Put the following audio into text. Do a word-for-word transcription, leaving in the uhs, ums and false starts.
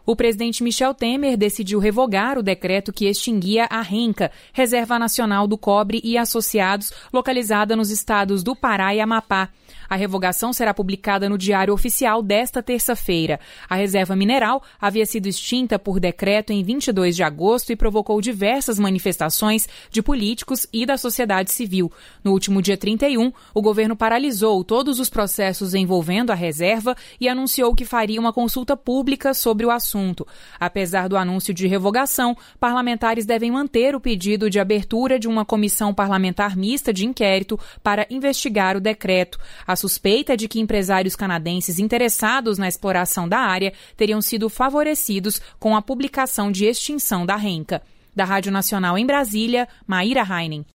O presidente Michel Temer decidiu revogar o decreto que extinguia a RENCA, Reserva Nacional do Cobre e Associados, localizada nos estados do Pará e Amapá. A revogação será publicada no Diário Oficial desta terça-feira. A reserva mineral havia sido extinta por decreto em vinte e dois de agosto e provocou diversas manifestações de políticos e da sociedade civil. No último dia trinta e um, o governo paralisou todos os processos envolvendo a reserva e anunciou que faria uma consulta pública sobre o assunto. Apesar do anúncio de revogação, parlamentares devem manter o pedido de abertura de uma comissão parlamentar mista de inquérito para investigar o decreto. A suspeita é de que empresários canadenses interessados na exploração da área teriam sido favorecidos com a publicação de extinção da RENCA. Da Rádio Nacional em Brasília, Maíra Heinen.